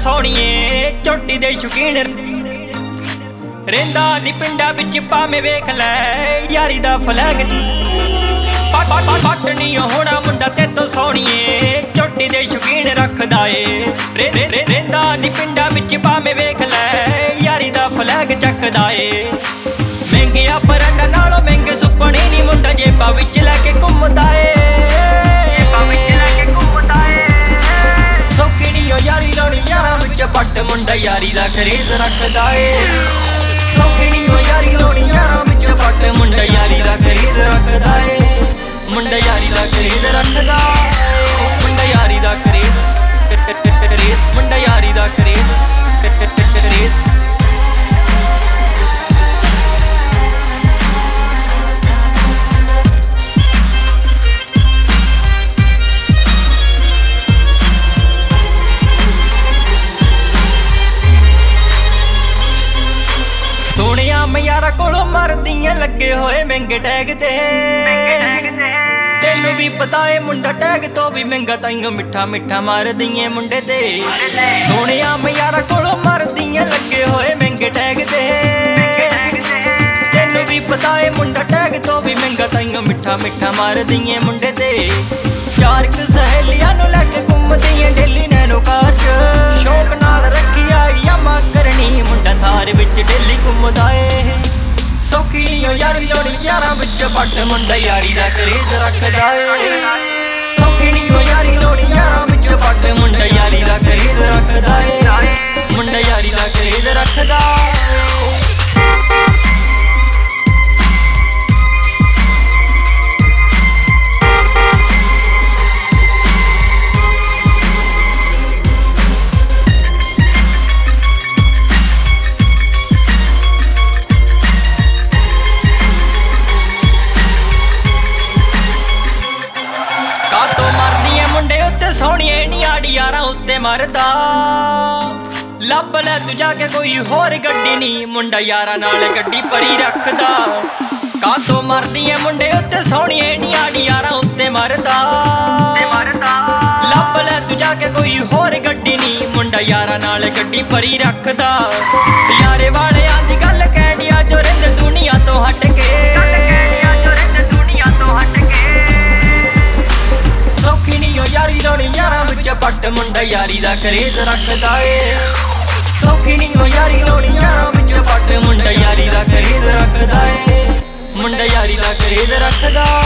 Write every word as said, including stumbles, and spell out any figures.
ਸੋਹਣੀਏ ਝੋਟੀ ਦੇ ਸ਼ੌਕੀਨ ਰਹਿੰਦਾ ਨੀ ਪਿੰਡਾਂ ਵਿੱਚ ਭਾਵੇਂ ਵੇਖ ਲੈ ਯਾਰੀ ਦਾ ਫਲੈਗ ਪੱਟ ਨੀ ਹੋਣਾ ਮੁੰਡਾ ਤੇ ਤੋਂ ਸੋਹਣੀਏ ਝੋਟੀ ਦੇ ਸ਼ੌਕੀਨ ਰੱਖਦਾ ਏ ਰਹਿੰਦਾ ਨੀ ਪਿੰਡਾਂ ਵਿੱਚ ਭਾਵੇਂ ਵੇਖ ਲੈ ਯਾਰੀ ਦਾ ਫਲੈਗ ਚੱਕਦਾ ਏ ਮਹਿੰਗਿਆ ਪਰਨ ਨਾਲੋਂ ਮਹਿੰਗੇ ਸੁਪਨੇ ਨੀ ਮੁੰਡਾ ਜੇਬਾਂ ਵਿੱਚ ਲੈ ਕੇ ਘੁੰਮਦਾ ਏ ਯਾਰੀ ਲਾਉਣੀ ਯਾਰਾਂ ਵਿੱਚ ਪੱਟ ਮੁੰਡਾ ਯਾਰੀ ਦਾ ਖਰੀਦ ਰੱਖਦਾ ਏ ਸੌਖੀ ਓ ਯਾਰੀ ਲਾਉਣੀ ਯਾਰਾਂ ਵਿੱਚ ਪੱਟ ਮੁੰਡਾ ਯਾਰੀ ਦਾ ਖਰੀਦ ਰੱਖਦਾ ਏ ਮੁੰਡਾ ਯਾਰੀ ਦਾ ਖਰੀਦ ਰੱਖਦਾ ਮੁੰਡਾ ਯਾਰੀ ਦਾ ਖਰੀਦ ਮੁੰਡਾ ਯਾਰੀ ਦਾ ਖਰੀਦ ਯਾਰਾ ਕੋਲੋਂ ਮਰਦੀਆਂ ਲੱਗੇ ਹੋਏ ਮਹਿੰਗੇ ਟੈਗ ਤੇ ਤੈਨੂੰ ਵੀ ਪਤਾ ਏ ਮੁੰਡਾ ਟੈਗ ਤੋਂ ਵੀ ਮਹਿੰਗਾ ਤਾਈਓ ਮਿੱਠਾ ਮਿੱਠਾ ਮਾਰਦੀਆਂ ਮੁੰਡੇ ਤੇ ਸੋਹਣਿਆ ਯਾਰਾ ਕੋਲੋਂ ਮਰਦੀਆਂ ਲੱਗੇ ਹੋਏ ਮਹਿੰਗੇ ਟੈਗ ਤੇ ਤੈਨੂੰ ਵੀ ਪਤਾ ਏ ਮੁੰਡਾ ਟੈਗ ਤੋਂ ਵੀ ਮਹਿੰਗਾ ਤਾਈਓ ਮਿੱਠਾ ਮਿੱਠਾ ਮਾਰਦੀਆਂ ਮੁੰਡੇ ਤੇ ਚਾਰ ਕੁ ਸਹੇਲੀਆਂ ਨੂੰ ਲੈ ਕੇ ਘੁੰਮਦੀਆਂ ਡੇਲੀ ਨੈਨੋ ਕਾਰ ਚ ਸ਼ੌਕ ਨਾਲ ਰੱਖੀ ਆਈ ਯਾਮਾ ਕਰਨੀ ਮੁੰਡਾ ਥਾਰ ਵਿੱਚ ਡੇਲੀ ਘੁੰਮਦਾ ਏ ਸੌਖੀ ਓ ਯਾਰੀ ਲਾਉਣੀ ਯਾਰਾਂ ਵਿੱਚ ਪੱਟ ਮੁੰਡਾ ਯਾਰੀ ਦਾ ਖਰੀਦ ਰੱਖਦਾ ਏ ਸੌਖੀ ਓ ਯਾਰੀ ਲਾਉਣੀ ਯਾਰਾਂ ਵਿੱਚ ਪੱਟ ਮੁੰਡਾ ਯਾਰੀ ਦਾ ਖਰੀਦ ਰੱਖਦਾ ਏ ਮੁੰਡਾ ਯਾਰੀ ਦਾ ਖਰੀਦ ਰੱਖਦਾ ਸੋਹਣੀਏ ਨੀ ਆੜੀ ਯਾਰਾਂ ਉੱਤੇ ਮਰਦਾ ਲੱਭ ਲੈ ਤੂੰ ਜਾ ਕੇ ਕੋਈ ਹੋਰ ਗੱਡੀ ਨੀ ਮੁੰਡਾ ਯਾਰਾਂ ਨਾਲ ਗੱਡੀ ਭਰੀ ਰੱਖਦਾ ਕਾਤੋਂ ਮਰਦੀ ਏ ਮੁੰਡੇ ਉੱਤੇ ਸੋਹਣੀਏ ਨੀ ਆੜੀ ਯਾਰਾਂ ਉੱਤੇ ਮਰਦਾ ਲੱਭ ਲੈ ਤੂੰ ਜਾ ਕੇ ਕੋਈ ਹੋਰ ਗੱਡੀ ਨੀ ਮੁੰਡਾ ਯਾਰਾਂ ਨਾਲ ਗੱਡੀ ਭਰੀ ਰੱਖਦਾ ਯਾਰੇ ਵਾਲਿਆਂ ਦੀ ਗੱਲ ਕਹਿਣੀ ਆ ਜੋ ਰਹਿੰਦੇ ਦੁਨੀਆ ਤੋਂ ਹਟ ਕੇ ਸੌਖੀ ਨੀ ਓ ਯਾਰੀ ਲਾਉਣੀ ਯਾਰਾਂ ਵਿੱਚ ਪੱਟ ਮੁੰਡਾ ਯਾਰੀ ਦਾ ਖਰੀਦ ਰੱਖਦਾ ਏ ਸੌਖੀ ਨੀ ਓ ਯਾਰੀ ਲਾਉਣੀ ਯਾਰਾਂ ਵਿੱਚ ਪੱਟ ਮੁੰਡਾ ਯਾਰੀ ਦਾ ਖਰੀਦ ਰੱਖਦਾ ਏ ਮੁੰਡਾ ਯਾਰੀ ਦਾ ਖਰੀਦ ਰੱਖਦਾ